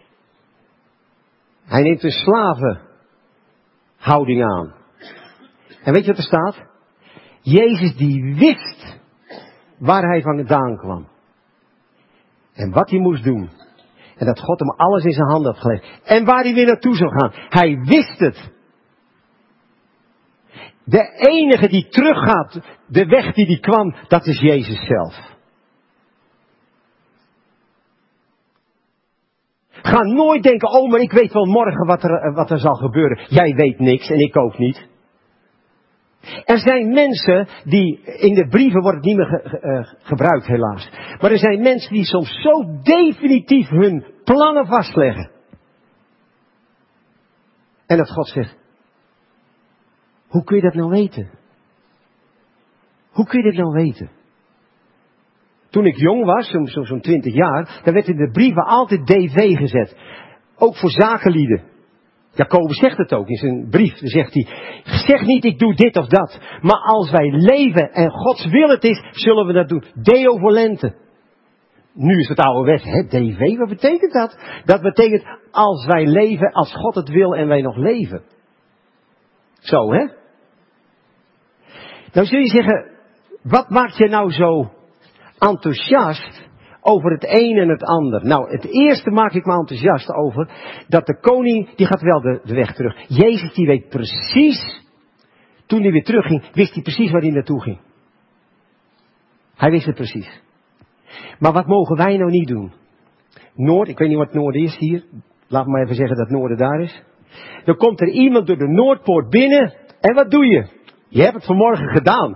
Hij neemt een slavenhouding aan. En weet je wat er staat? Jezus die wist waar hij vandaan kwam. En wat hij moest doen. En dat God hem alles in zijn handen had gelegd. En waar hij weer naartoe zou gaan. Hij wist het. De enige die teruggaat, de weg die die kwam, dat is Jezus zelf. Ga nooit denken, oh maar ik weet wel morgen wat er, wat er zal gebeuren. Jij weet niks en ik ook niet. Er zijn mensen die, in de brieven wordt het niet meer ge, uh, gebruikt helaas. Maar er zijn mensen die soms zo definitief hun plannen vastleggen. En dat God zegt, hoe kun je dat nou weten? Hoe kun je dat nou weten? Toen ik jong was, zo'n zo, zo'n twintig jaar, dan werd in de brieven altijd D V gezet. Ook voor zakenlieden. Jacobus zegt het ook in zijn brief. Dan zegt hij, zeg niet ik doe dit of dat. Maar als wij leven en Gods wil het is, zullen we dat doen. Deo volente. Nu is het ouderwets. Hè, D V, wat betekent dat? Dat betekent als wij leven, als God het wil en wij nog leven. Zo, hè? Nou zul je zeggen, wat maakt je nou zo enthousiast over het een en het ander? Nou, het eerste maak ik me enthousiast over, dat de koning, die gaat wel de, de weg terug. Jezus, die weet precies, toen hij weer terugging, wist hij precies waar hij naartoe ging. Hij wist het precies. Maar wat mogen wij nou niet doen? Noord, ik weet niet wat Noord is hier. Laat me maar even zeggen dat Noorden daar is. Dan komt er iemand door de Noordpoort binnen. En wat doe je? Je hebt het vanmorgen gedaan.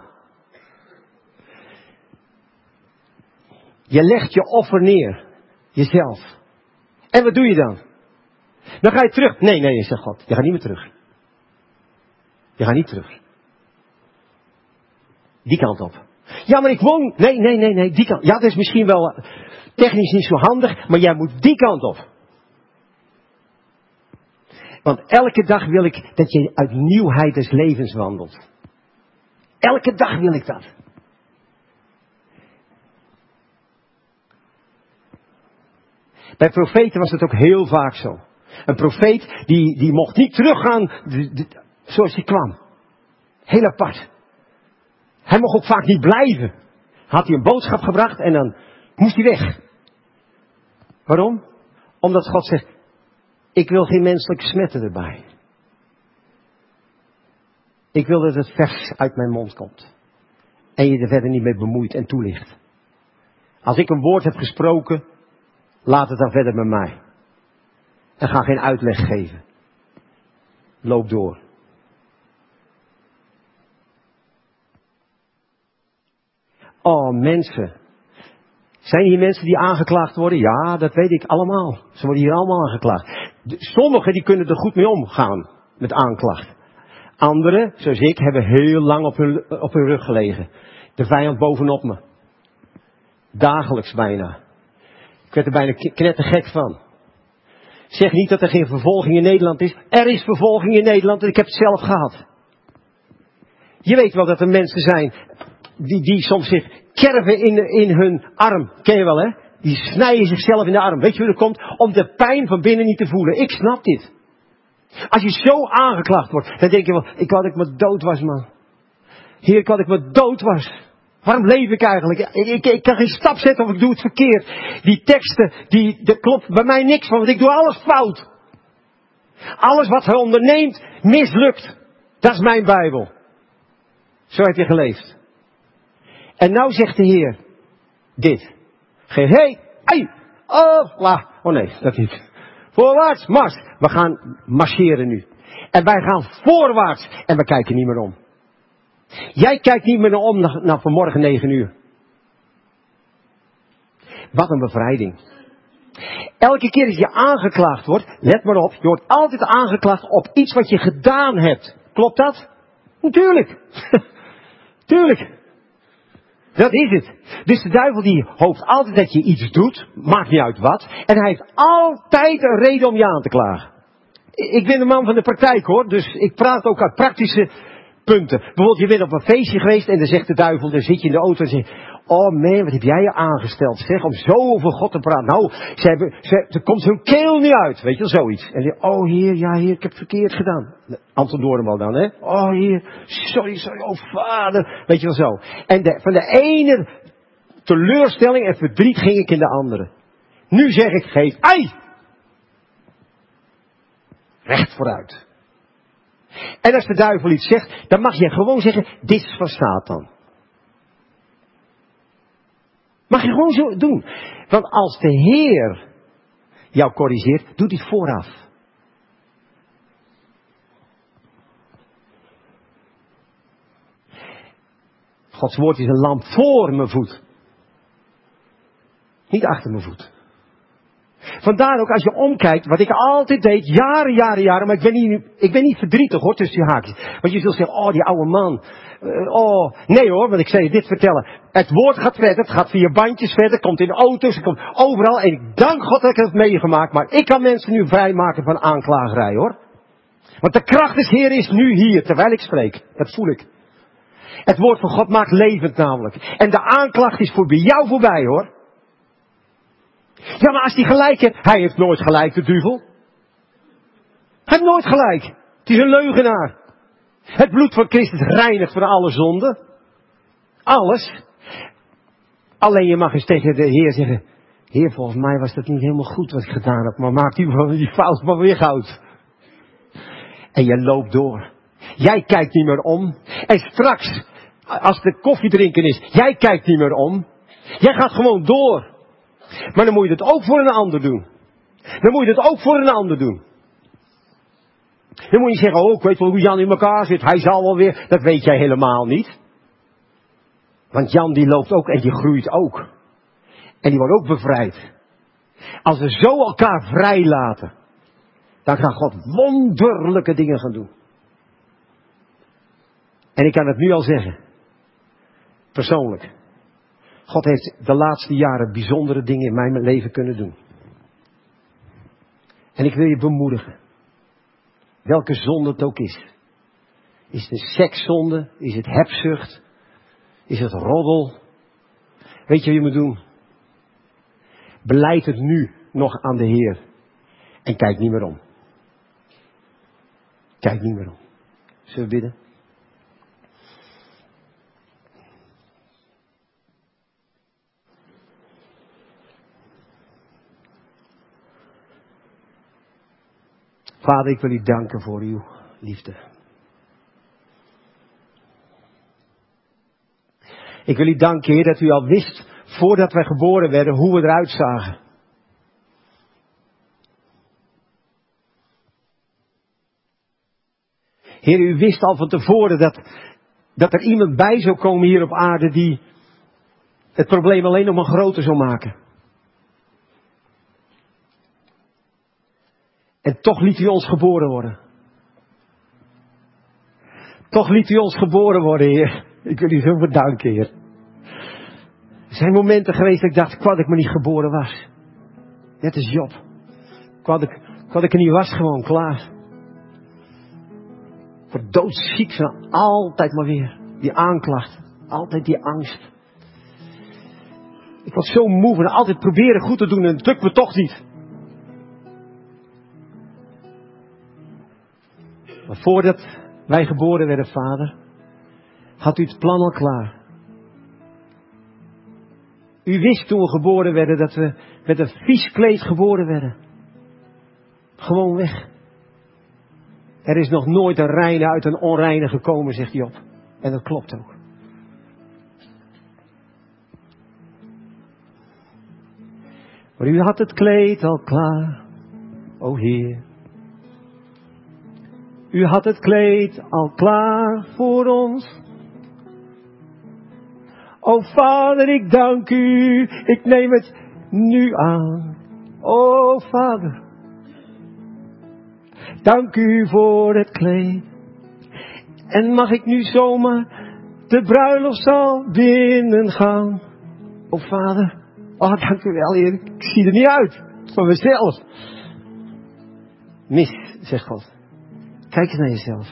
Je legt je offer neer. Jezelf. En wat doe je dan? Dan ga je terug. Nee, nee, zegt God. Je gaat niet meer terug. Je gaat niet terug. Die kant op. Ja, maar ik woon... Nee, nee, nee, nee, die kant. Ja, dat is misschien wel technisch niet zo handig, maar jij moet die kant op. Want elke dag wil ik dat je uit nieuwheid des levens wandelt. Elke dag wil ik dat. Bij profeten was het ook heel vaak zo. Een profeet die, die mocht niet teruggaan de, de, zoals hij kwam. Heel apart. Hij mocht ook vaak niet blijven. Had hij een boodschap gebracht en dan moest hij weg. Waarom? Omdat God zegt, ik wil geen menselijke smetten erbij. Ik wil dat het vers uit mijn mond komt. En je er verder niet mee bemoeit en toelicht. Als ik een woord heb gesproken, laat het dan verder met mij. En ga geen uitleg geven. Loop door. Oh, mensen. Zijn hier mensen die aangeklaagd worden? Ja, dat weet ik allemaal. Ze worden hier allemaal aangeklaagd. Sommigen die kunnen er goed mee omgaan. Met aanklacht. Anderen, zoals ik, hebben heel lang op hun, op hun rug gelegen. De vijand bovenop me. Dagelijks bijna. Ik werd er bijna knettergek van. Zeg niet dat er geen vervolging in Nederland is. Er is vervolging in Nederland en ik heb het zelf gehad. Je weet wel dat er mensen zijn die, die soms zich kerven in, in hun arm. Ken je wel, hè? Die snijden zichzelf in de arm. Weet je hoe dat komt? Om de pijn van binnen niet te voelen. Ik snap dit. Als je zo aangeklaagd wordt, dan denk je wel, ik wou dat ik maar dood was, man. Heer, ik wou dat ik maar dood was. Waarom leef ik eigenlijk? Ik, ik, ik kan geen stap zetten of ik doe het verkeerd. Die teksten, die, daar klopt bij mij niks van, want ik doe alles fout. Alles wat hij onderneemt, mislukt. Dat is mijn Bijbel. Zo heb je geleefd. En nou zegt de Heer dit. Geen hey, ai, oh, la. Oh nee, dat niet. Voorwaarts, mars. We gaan marcheren nu. En wij gaan voorwaarts. En we kijken niet meer om. Jij kijkt niet meer om naar, naar vanmorgen negen uur. Wat een bevrijding. Elke keer als je aangeklaagd wordt, let maar op, je wordt altijd aangeklaagd op iets wat je gedaan hebt. Klopt dat? Natuurlijk. Tuurlijk. Dat is het. Dus de duivel die hoopt altijd dat je iets doet, maakt niet uit wat. En hij heeft altijd een reden om je aan te klagen. Ik ben een man van de praktijk hoor, dus ik praat ook uit praktische punten. Bijvoorbeeld je bent op een feestje geweest en dan zegt de duivel, dan zit je in de auto en zegt, oh man, wat heb jij je aangesteld zeg, om zo over God te praten. Nou, ze hebben, ze, er komt hun keel niet uit, weet je wel, zoiets. En dan, oh heer, ja heer, ik heb het verkeerd gedaan. Anton Doornbal dan, hè. Oh heer, sorry, sorry, oh vader. Weet je wel zo. En de, van de ene teleurstelling en verdriet ging ik in de andere. Nu zeg ik, geef, ai! Recht vooruit. En als de duivel iets zegt, dan mag je gewoon zeggen, dit is van Satan. Mag je gewoon zo doen. Want als de Heer jou corrigeert, doet hij het vooraf. Gods woord is een lamp voor mijn voet. Niet achter mijn voet. Vandaar ook als je omkijkt, wat ik altijd deed, jaren, jaren, jaren, maar ik ben niet, ik ben niet verdrietig hoor, tussen die haakjes. Want je zult zeggen, oh die oude man, uh, oh, nee hoor, want ik zal je dit vertellen. Het woord gaat verder, het gaat via bandjes verder, komt in auto's, het komt overal. En ik dank God dat ik het heb meegemaakt, maar ik kan mensen nu vrijmaken van aanklagerij hoor. Want de kracht des Heer is nu hier, terwijl ik spreek. Dat voel ik. Het woord van God maakt levend namelijk. En de aanklacht is voor bij jou voorbij, hoor. Ja, maar als hij gelijk heeft... Hij heeft nooit gelijk, de duivel. Hij heeft nooit gelijk. Het is een leugenaar. Het bloed van Christus reinigt van alle zonden. Alles. Alleen je mag eens tegen de Heer zeggen... Heer, volgens mij was dat niet helemaal goed wat ik gedaan heb. Maar maak die, die fout maar weer goud. En je loopt door. Jij kijkt niet meer om. En straks, als de koffie drinken is, jij kijkt niet meer om. Jij gaat gewoon door. Maar dan moet je het ook voor een ander doen. Dan moet je het ook voor een ander doen. Dan moet je zeggen, oh, ik weet wel hoe Jan in elkaar zit. Hij zal wel weer. Dat weet jij helemaal niet. Want Jan die loopt ook en die groeit ook. En die wordt ook bevrijd. Als we zo elkaar vrij laten, dan gaat God wonderlijke dingen gaan doen. En ik kan het nu al zeggen. Persoonlijk. God heeft de laatste jaren bijzondere dingen in mijn leven kunnen doen. En ik wil je bemoedigen. Welke zonde het ook is. Is het een sekszonde? Is het hebzucht? Is het roddel? Weet je wat je moet doen? Beleid het nu nog aan de Heer. En kijk niet meer om. Kijk niet meer om. Zullen we bidden? Vader, ik wil u danken voor uw liefde. Ik wil u danken, Heer, dat u al wist, voordat wij geboren werden, hoe we eruit zagen. Heer, u wist al van tevoren dat, dat er iemand bij zou komen hier op aarde die het probleem alleen nog maar groter zou maken. En toch liet u ons geboren worden. Toch liet u ons geboren worden, Heer. Ik wil u zo bedanken, Heer. Er zijn momenten geweest dat ik dacht, kwad ik maar niet geboren was. Net als Job. Kwad ik, kwad ik er niet was, gewoon klaar. Ik word doodziek van altijd maar weer. Die aanklacht. Altijd die angst. Ik word zo moe van altijd proberen goed te doen en het lukt me toch niet. Maar voordat wij geboren werden, Vader, had u het plan al klaar. U wist toen we geboren werden dat we met een vies kleed geboren werden. Gewoon weg. Er is nog nooit een reine uit een onreine gekomen, zegt Job. En dat klopt ook. Maar u had het kleed al klaar, o Heer. U had het kleed al klaar voor ons. O Vader, ik dank u, ik neem het nu aan. O Vader, dank u voor het kleed. En mag ik nu zomaar de bruiloftszaal binnengaan? O Vader, oh dank u wel, Heer, ik zie er niet uit van mezelf. Mis, zegt God. Kijk eens naar jezelf.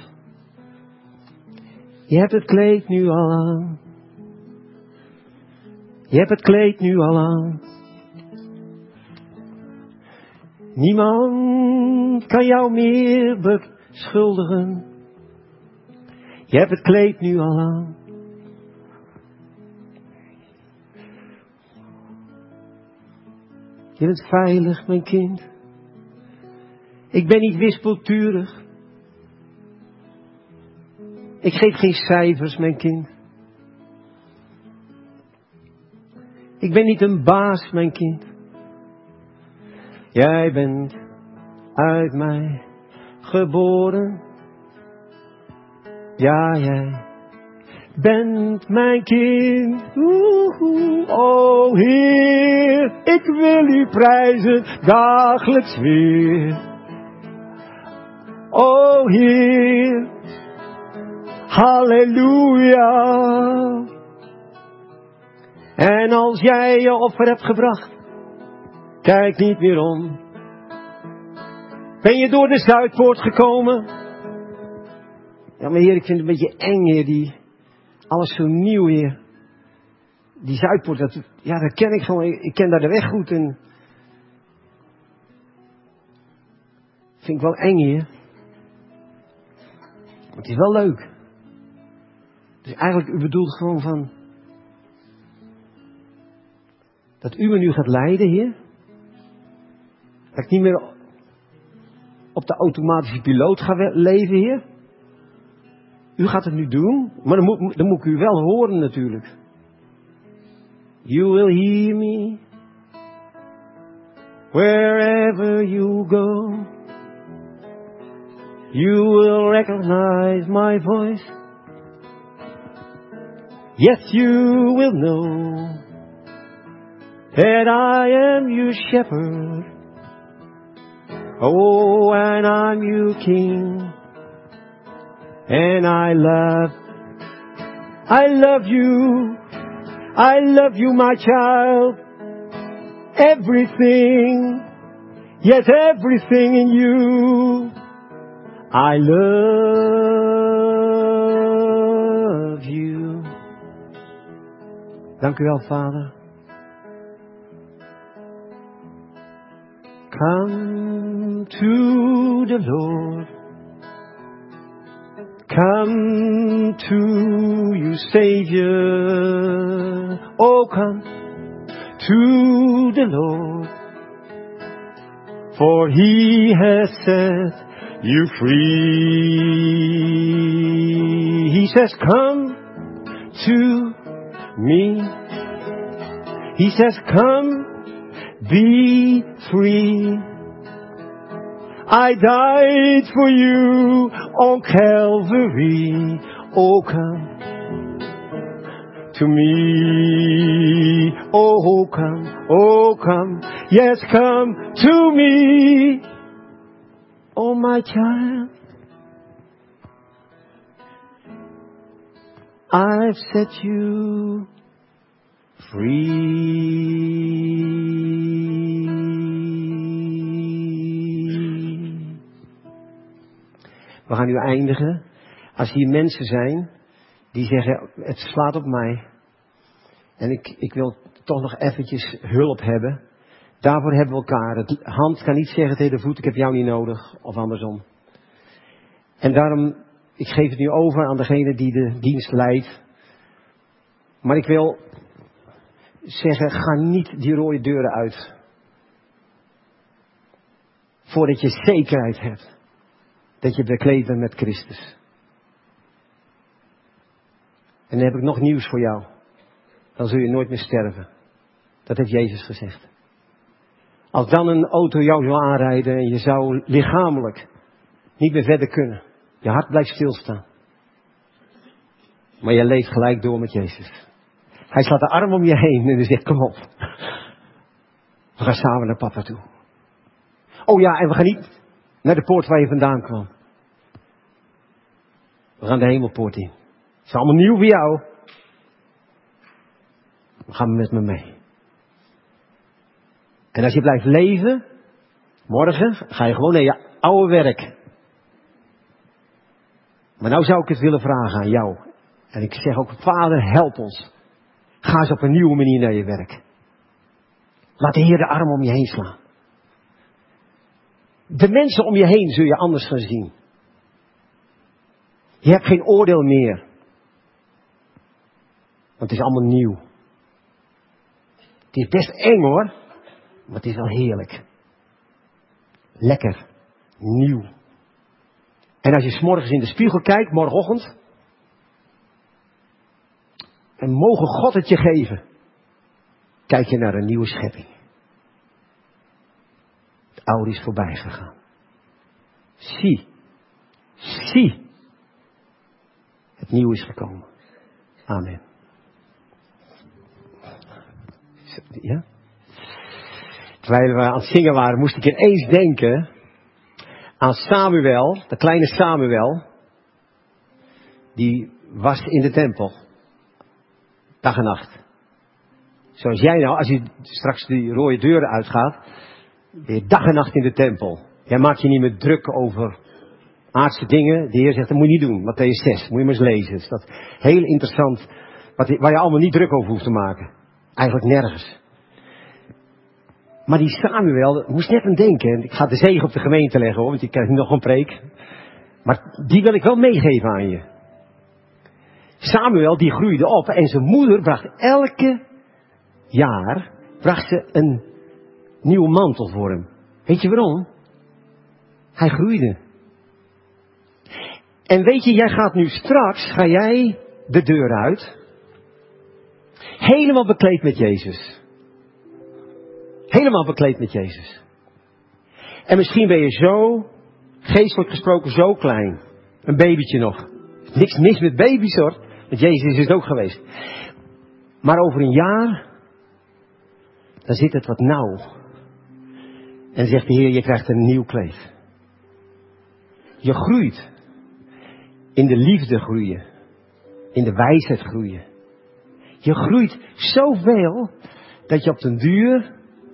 Je hebt het kleed nu al aan. Je hebt het kleed nu al aan. Niemand kan jou meer beschuldigen. Je hebt het kleed nu al aan. Je bent veilig, mijn kind. Ik ben niet wispelturig. Ik geef geen cijfers, mijn kind. Ik ben niet een baas, mijn kind. Jij bent uit mij geboren. Ja, jij bent mijn kind. Oeh, o Heer, ik wil u prijzen dagelijks weer. O Heer, halleluja. En als jij je offer hebt gebracht, kijk niet meer om. Ben je door de Zuidpoort gekomen, Ja, maar Heer, ik vind het een beetje eng, Heer, die, alles zo nieuw, Heer. Die Zuidpoort, dat, ja, dat ken ik gewoon, ik, ik ken daar de weg goed en... Vind ik wel eng, Heer. Maar het is wel leuk. Dus eigenlijk, u bedoelt gewoon van... Dat u me nu gaat leiden, Heer. Dat ik niet meer op de automatische piloot ga leven, Heer. U gaat het nu doen, maar dan moet, dan moet ik u wel horen natuurlijk. You will hear me wherever you go. You will recognize my voice. Yes, you will know that I am your shepherd. Oh, and I'm your king. And I love, I love you. I love you, my child. Everything, yes, everything in you. I love you. Dank u wel, Vader. Come to the Lord. Come to you, Savior. Oh, come to the Lord. For He has set you free. He says, come to me. He says, come, be free. I died for you on Calvary. Oh, come to me. Oh, come, oh, come. Yes, come to me. Oh, my child. I've set you free. We gaan nu eindigen. Als hier mensen zijn die zeggen, het slaat op mij. En ik, ik wil toch nog eventjes hulp hebben. Daarvoor hebben we elkaar. De hand kan niet zeggen tegen de voet, ik heb jou niet nodig. Of andersom. En daarom, ik geef het nu over aan degene die de dienst leidt. Maar ik wil zeggen, ga niet die rode deuren uit. Voordat je zekerheid hebt. Dat je bekleed bent met Christus. En dan heb ik nog nieuws voor jou. Dan zul je nooit meer sterven. Dat heeft Jezus gezegd. Als dan een auto jou zou aanrijden en je zou lichamelijk niet meer verder kunnen. Je hart blijft stilstaan. Maar je leeft gelijk door met Jezus. Hij slaat de arm om je heen en hij zegt, kom op. We gaan samen naar papa toe. Oh ja, en we gaan niet naar de poort waar je vandaan kwam. We gaan de hemelpoort in. Het is allemaal nieuw voor jou. We gaan met me mee. En als je blijft leven, morgen ga je gewoon naar je oude werk. Maar nou zou ik het willen vragen aan jou. En ik zeg ook, Vader, help ons. Ga eens op een nieuwe manier naar je werk. Laat de Heer de arm om je heen slaan. De mensen om je heen zul je anders gaan zien. Je hebt geen oordeel meer. Want het is allemaal nieuw. Het is best eng hoor. Maar het is wel heerlijk. Lekker. Nieuw. En als je 's morgens in de spiegel kijkt, morgenochtend. En mogen God het je geven. Kijk je naar een nieuwe schepping. Het oude is voorbij gegaan. Zie. Zie. Het nieuwe is gekomen. Amen. Ja? Terwijl we aan het zingen waren, moest ik ineens denken aan Samuel, de kleine Samuel. Die was in de tempel. Dag en nacht. Zoals jij nou, als je straks die rode deuren uitgaat, ben je dag en nacht in de tempel. Jij maakt je niet meer druk over aardse dingen. De Heer zegt, dat moet je niet doen. Mattheüs zes, moet je maar eens lezen. Dus dat is heel interessant, wat, waar je allemaal niet druk over hoeft te maken. Eigenlijk nergens. Maar die Samuel, ik moest net aan denken. Ik ga de zegen op de gemeente leggen hoor, want je krijgt nog een preek. Maar die wil ik wel meegeven aan je. Samuel die groeide op en zijn moeder bracht elke jaar bracht ze een nieuwe mantel voor hem. Weet je waarom? Hij groeide. En weet je, jij gaat nu straks, ga jij de deur uit. Helemaal bekleed met Jezus. Helemaal bekleed met Jezus. En misschien ben je zo, geestelijk gesproken, zo klein. Een babytje nog. Niks mis met baby's hoor. Want Jezus is het ook geweest. Maar over een jaar, dan zit het wat nauw. En zegt de Heer, je krijgt een nieuw kleed. Je groeit. In de liefde groeien. In de wijsheid groeien. Je groeit zoveel dat je op den duur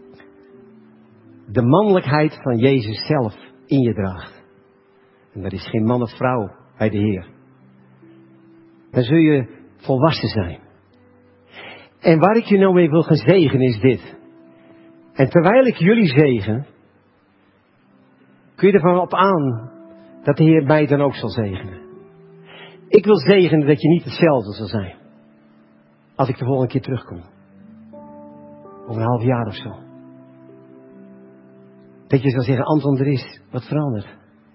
de mannelijkheid van Jezus zelf in je draagt. En dat is geen man of vrouw bij de Heer. Dan zul je volwassen zijn. En waar ik je nou mee wil gaan zegenen is dit. En terwijl ik jullie zegen, kun je ervan op aan dat de Heer mij dan ook zal zegenen. Ik wil zegenen dat je niet hetzelfde zal zijn. Als ik de volgende keer terugkom. Over een half jaar of zo. Dat je zal zeggen, Anton, er is wat veranderd.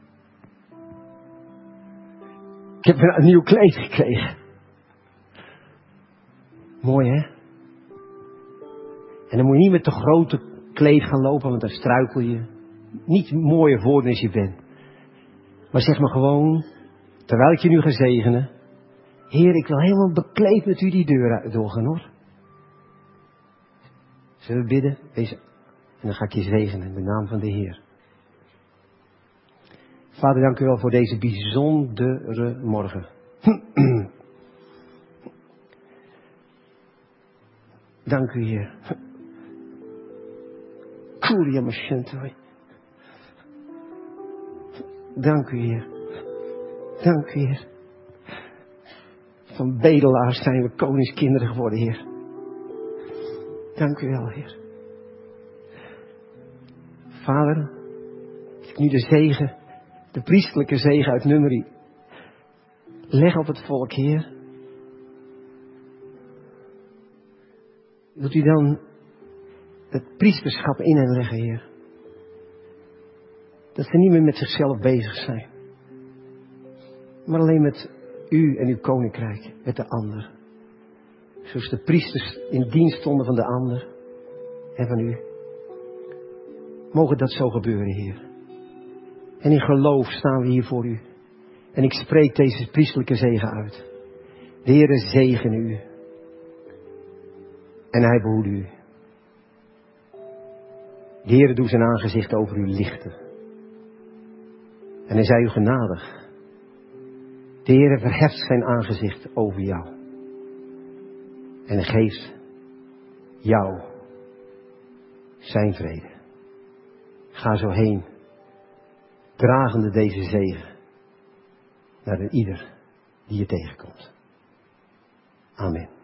Ik heb een nieuw kleed gekregen. Mooi hè? En dan moet je niet met te grote kleed gaan lopen, want dan struikel je. Niet mooier voor dan je bent. Maar zeg maar gewoon, terwijl ik je nu ga zegenen. Heer, ik wil helemaal bekleed met u die deur doorgaan hoor. Zullen we bidden? Deze. En dan ga ik je zegenen in de naam van de Heer. Vader, dank u wel voor deze bijzondere morgen. Dank u, Heer. Kuria Mashentoi. Dank u, Heer. Dank u, Heer. Van bedelaars zijn we koningskinderen geworden, Heer. Dank u wel, Heer. Vader, als ik nu de zegen, de priestelijke zegen uit Numeri, leg op het volk, Heer. Wilt u dan het priesterschap in hen leggen, Heer? Dat ze niet meer met zichzelf bezig zijn. Maar alleen met u en uw koninkrijk, met de ander. Zoals de priesters in dienst stonden van de ander en van u. Mogen dat zo gebeuren, Heer. En in geloof staan we hier voor u. En ik spreek deze priestelijke zegen uit. De Heere zegene u. En hij behoede u. De Heere doet zijn aangezicht over u lichten. En hij zij u genadig. De Heere verheft zijn aangezicht over jou. En hij geeft jou zijn vrede. Ga zo heen, dragende deze zegen naar een ieder die je tegenkomt. Amen.